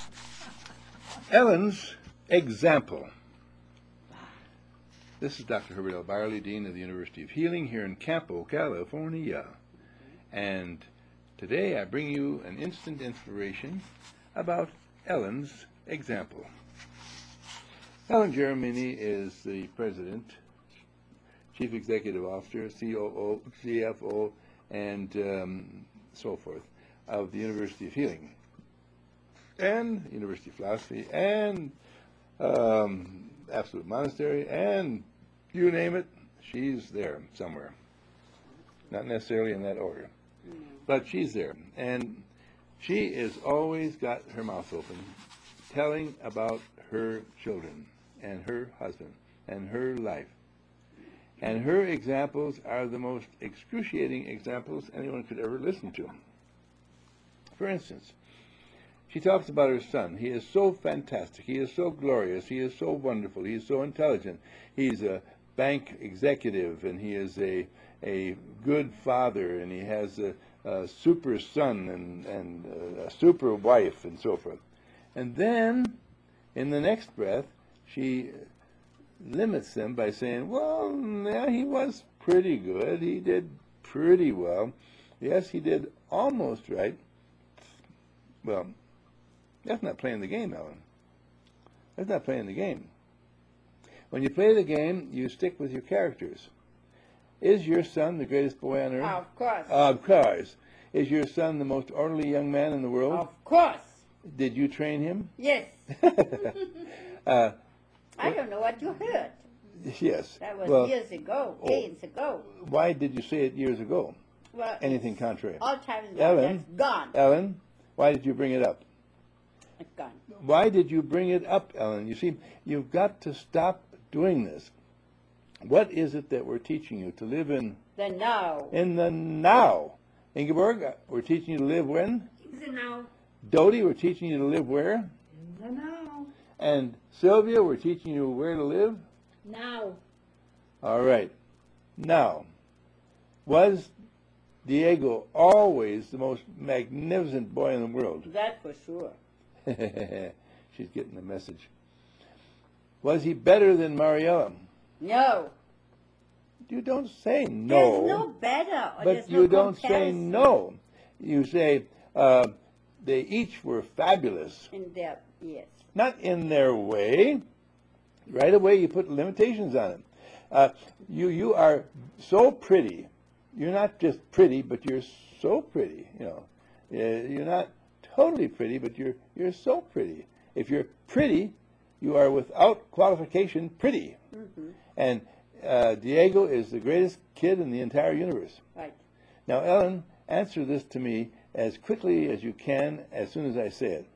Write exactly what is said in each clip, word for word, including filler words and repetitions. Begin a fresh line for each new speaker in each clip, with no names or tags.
Ellen's example. This is Doctor Herbert L. Byerly, Dean of the University of Healing here in Campo, California. And today I bring you an instant inspiration about Ellen's example. Ellen Jeremini is the President, Chief Executive Officer, C O O, C F O, and um, so forth of the University of Healing and University of Philosophy and um, Absolute Monastery and you name it, she's there somewhere. Not necessarily in that order, no. But she's there. And she has always got her mouth open telling about her children and her husband and her life. And her examples are the most excruciating examples anyone could ever listen to. For instance, she talks about her son. He is so fantastic. He is so glorious. He is so wonderful. He is so intelligent. He's a bank executive, and he is a a good father, and he has a, a super son and, and a super wife, and so forth. And then, in the next breath, she limits them by saying, well, yeah, he was pretty good. He did pretty well. Yes, he did almost right. Well, that's not playing the game, Ellen. That's not playing the game. When you play the game, you stick with your characters. Is your son the greatest boy on earth?
Of course.
Of course. Is your son the most orderly young man in the world?
Of course.
Did you train him?
Yes.
uh,
I don't know what you heard.
Yes.
That was
well,
years ago,
oh,
days ago.
Why did you say it years ago?
Well,
anything contrary?
All times ago.
Ellen,
That's gone.
Ellen, why did you bring it up?
It's gone.
Why did you bring it up, Ellen? You see, you've got to stop doing this. What is it that we're teaching you to live in?
The now.
In the now. Ingeborg, we're teaching you to live when?
In the now.
Dodie, we're teaching you to live where?
In the now.
And Sylvia, we're teaching you where to live?
Now.
All right. Now, was Diego always the most magnificent boy in the world?
That for sure.
She's getting the message. Was he better than Mariella?
No.
You don't say no.
There's no better. Or
But
no
you don't say
comparison.
no. You say uh, they each were fabulous.
In their, yes.
Not in their way. Right away you put limitations on it. Uh, you you are so pretty. You're not just pretty, but you're so pretty. You know, uh, you're not totally pretty, but you're you're so pretty. If you're pretty, you are without qualification pretty.
Mm-hmm.
And uh, Diego is the greatest kid in the entire universe.
Right.
Now, Ellen, answer this to me as quickly as you can as soon as I say it.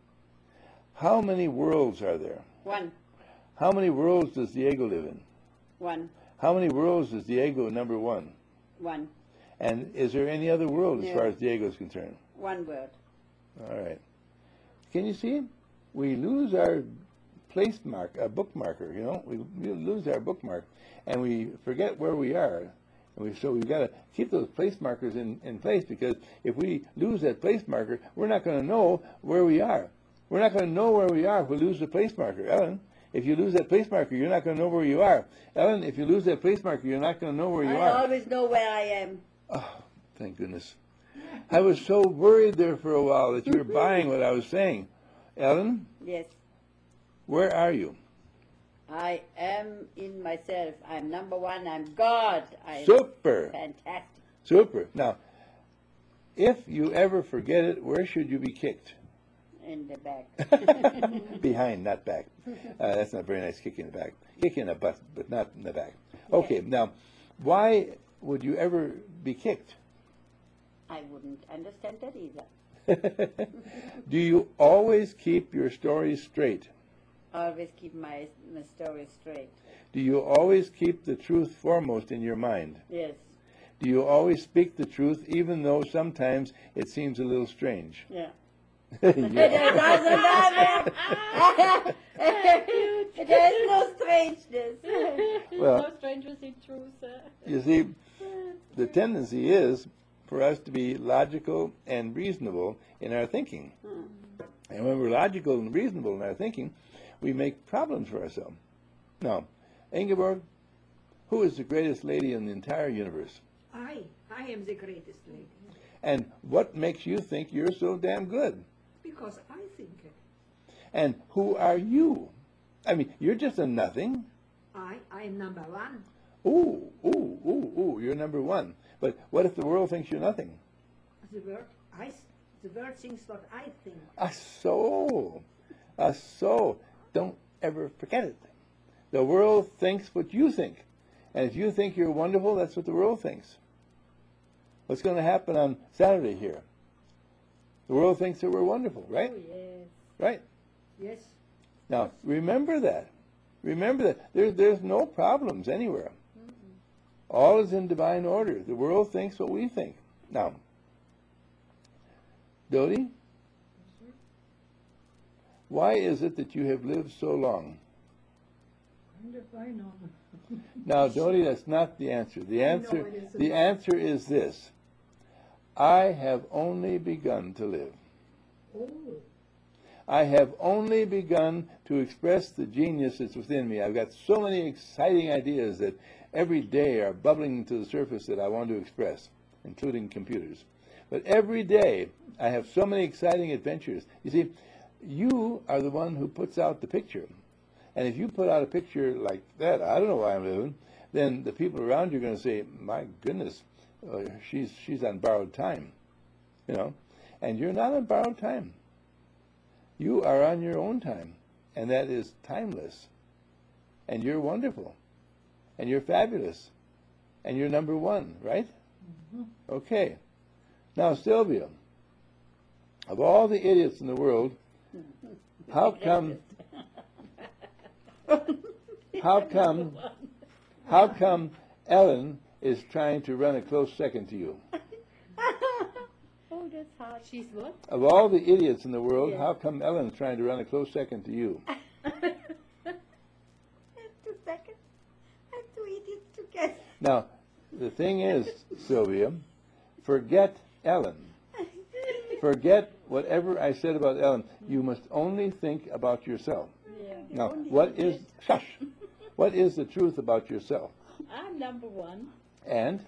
How many worlds are there?
One.
How many worlds does Diego live in?
One.
How many worlds is Diego number one?
One.
And is there any other world as
No.
far as Diego is concerned?
One word.
All right. Can you see? We lose our place mark, a bookmarker, you know? We, we lose our bookmark, and we forget where we are. And we, so we've got to keep those place markers in, in place, because if we lose that place marker, we're not going to know where we are. We're not going to know where we are if we lose the place marker. Ellen, if you lose that place marker, you're not going to know where you are. Ellen, if you lose that place marker, you're not going to know where you
I
are.
I always know where I am.
Oh, thank goodness. I was so worried there for a while that you were buying what I was saying. Ellen?
Yes.
Where are you?
I am in myself. I'm number one. I'm God. I'm
Super.
Fantastic.
Super. Now, if you ever forget it, where should you be kicked?
In the back.
Behind, not back. Uh, that's not very nice, kick in the back. Kick in the butt, but not in the back. Okay,
Yes.
Now, why would you ever be kicked?
I wouldn't understand that either.
Do you always keep your stories straight?
Always keep my, my story straight.
Do you always keep the truth foremost in your mind?
Yes.
Do you always speak the truth, even though sometimes it seems a little strange?
Yeah.
Yeah.
There's no strangeness.
Well,
No strangers in truth. uh.
You see, the tendency is for us to be logical and reasonable in our thinking. And when we're logical and reasonable in our thinking, we make problems for ourselves. Now, Ingeborg, who is the greatest lady in the entire universe?
I, I am the greatest lady.
And what makes you think you're so damn good?
Because I think it.
And who are you? I mean, you're just a nothing.
I, I am number one.
Ooh, ooh, ooh, ooh, you're number one. But what if the world thinks you're nothing?
The world, I, s- the world thinks what I think.
Ah, so, ah, so, don't ever forget it. The world thinks what you think. And if you think you're wonderful, that's what the world thinks. What's going to happen on Saturday here? The world thinks that we're wonderful, right?
Oh, yes.
Right?
Yes.
Now, remember that. Remember that. There's, there's no problems anywhere. All is in divine order. The world thinks what we think. Now, Dodi, why is it that you have lived so long?
I know.
Now, Dodi, that's not the answer. The
I know
answer,
it isn't.
the answer is this. I have only begun to live.
Oh,
I have only begun to express the genius that's within me. I've got so many exciting ideas that every day are bubbling to the surface that I want to express, including computers. But every day I have so many exciting adventures. You see, you are the one who puts out the picture. And if you put out a picture like that, I don't know why I'm living, then the people around you are going to say, my goodness, uh, she's, she's on borrowed time, you know. And you're not on borrowed time. You are on your own time, and that is timeless. And you're wonderful, and you're fabulous, and you're number one, right? Mm-hmm. Okay. Now, Sylvia, of all the idiots in the world, how come, how come, how come Ellen is trying to run a close second to you?
Oh, that's hard.
She's what?
Of all the idiots in the world,
Yes.
how come Ellen's trying to run a close second to you?
Two seconds. I'm two idiots together.
Now, the thing is, Sylvia, forget Ellen. Forget whatever I said about Ellen. You must only think about yourself.
Yeah.
Now, what is, shush, what is the truth about yourself?
I'm number one.
And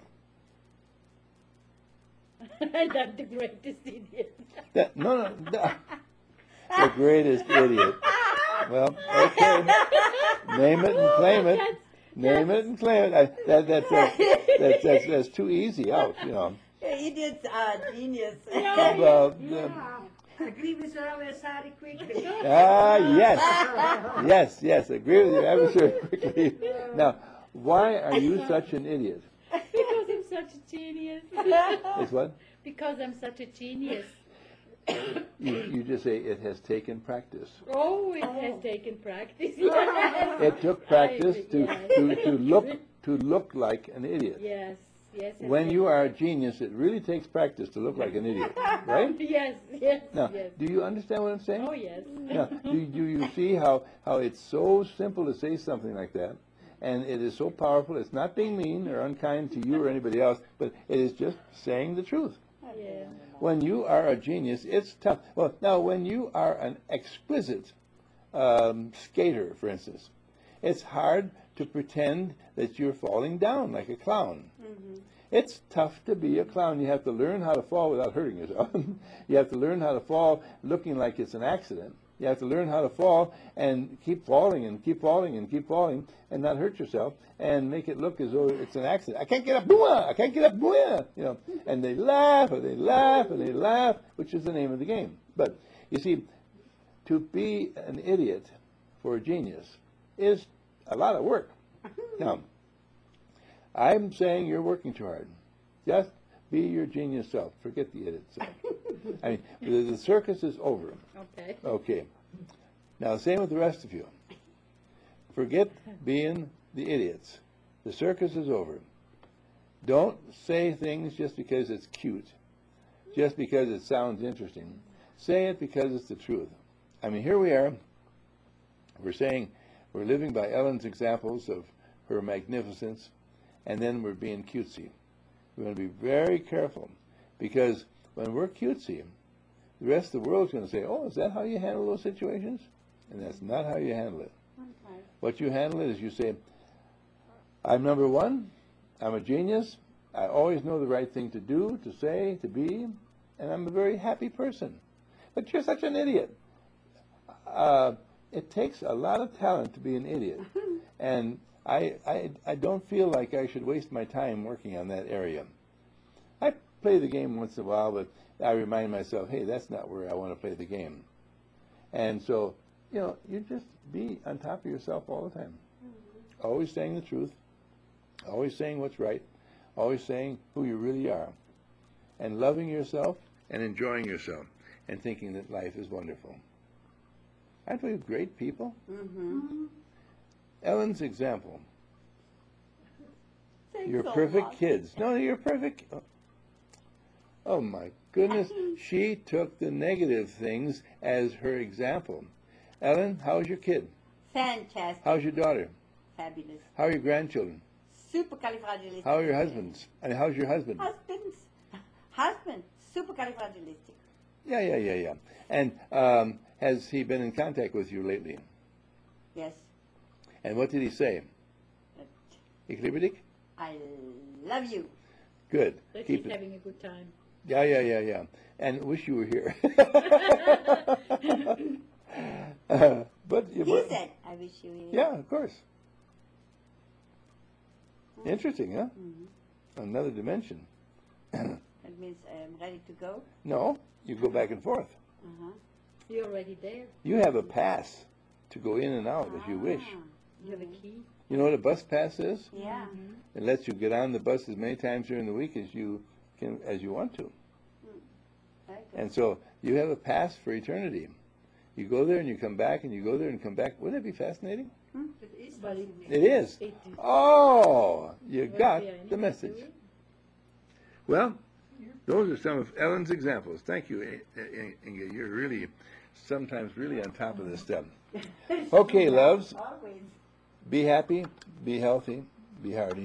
And I'm the greatest idiot.
that, no, no, no, the greatest idiot. Well, okay, name it and claim it. Name it and claim it. I, that, that, that, that, that's, that's too easy out, you know.
Idiots are genius.
Well, the-
yeah. Agree with her very quickly.
Ah, yes. Yes, yes, agree with you ever so quickly. Now, why are you such an idiot?
Because I'm such a genius.
It's what?
Because I'm such a genius.
You, you just say it has taken practice.
Oh, it has taken practice. Yes.
It took practice to,
Yes.
to, to look to look like an idiot.
Yes, yes. it
When
takes
you are a
practice.
genius, it really takes practice to look like an idiot, right?
Yes, yes,
Now,
yes.
do you understand what I'm saying?
Oh, yes.
Now, do, do you see how, how it's so simple to say something like that? And it is so powerful. It's not being mean or unkind to you or anybody else, but it is just saying the truth.
Yeah.
When you are a genius, it's tough. Well, now, when you are an exquisite um, skater, for instance, it's hard to pretend that you're falling down like a clown. It's tough to be a clown. You have to learn how to fall without hurting yourself. You have to learn how to fall looking like it's an accident. You have to learn how to fall and keep falling and keep falling and keep falling and not hurt yourself and make it look as though it's an accident. I can't get up, booyah! I can't get up, booyah! You know, and they laugh and they laugh and they laugh, which is the name of the game. But you see, to be an idiot for a genius is a lot of work. Now, I'm saying you're working too hard. Just be your genius self. Forget the idiot self. I mean, the, the circus is over.
Okay.
Okay. Now, same with the rest of you. Forget being the idiots. The circus is over. Don't say things just because it's cute, just because it sounds interesting. Say it because it's the truth. I mean, here we are. We're saying we're living by Ellen's examples of her magnificence, and then we're being cutesy. We're going to be very careful, because when we're cutesy, the rest of the world's going to say, oh, is that how you handle those situations? And that's not how you handle it.
Okay.
What you handle it is you say, I'm number one, I'm a genius, I always know the right thing to do, to say, to be, and I'm a very happy person. But you're such an idiot. Uh, it takes a lot of talent to be an idiot. And I, I, I don't feel like I should waste my time working on that area. I play the game once in a while, but I remind myself, hey, that's not where I want to play the game. And so, you know, you just be on top of yourself all the time. Mm-hmm. Always saying the truth, always saying what's right, always saying who you really are, and loving yourself and enjoying yourself and thinking that life is wonderful. Aren't we great people?
Mm-hmm.
Ellen's example.
Thanks
You're
so
perfect
much.
kids. No, you're perfect. Oh, oh my goodness. She took the negative things as her example. Ellen, how's your kid?
Fantastic.
How's your daughter?
Fabulous.
How are your grandchildren?
Supercalifragilistic.
How are your husbands? And how's your husband?
Husbands. Husband. Supercalifragilistic.
Yeah, yeah, yeah, yeah. And um, has he been in contact with you lately?
Yes.
And what did he say?
But
Ich liebe dich?
I love you.
Good.
That
Keep
he's
it.
having a good time.
Yeah, yeah, yeah, yeah. And wish you were here. uh, but you
He
but-
said, I wish you here.
yeah, of course. Interesting, huh?
Mm-hmm.
Another dimension.
That means I'm ready to go.
No, you go back and forth.
Uh-huh.
You're already there.
You have a pass to go in and out as you wish.
Ah.
You have a key.
You know what a bus pass is?
Yeah.
It lets you get on the bus as many times during the week as you can as you want to.
Very good.
And so you have a pass for eternity. You go there and you come back and you go there and come back. Wouldn't that be fascinating?
It is
But it-
fascinating.
It is.
It is.
Oh, you
Was
got
there
the
anything
message.
to it?
Well, those are some of Ellen's examples. Thank you, I- I- Inge. You're really, sometimes really on top of this stuff. Okay, loves,
Always.
be happy, be healthy, be hardy.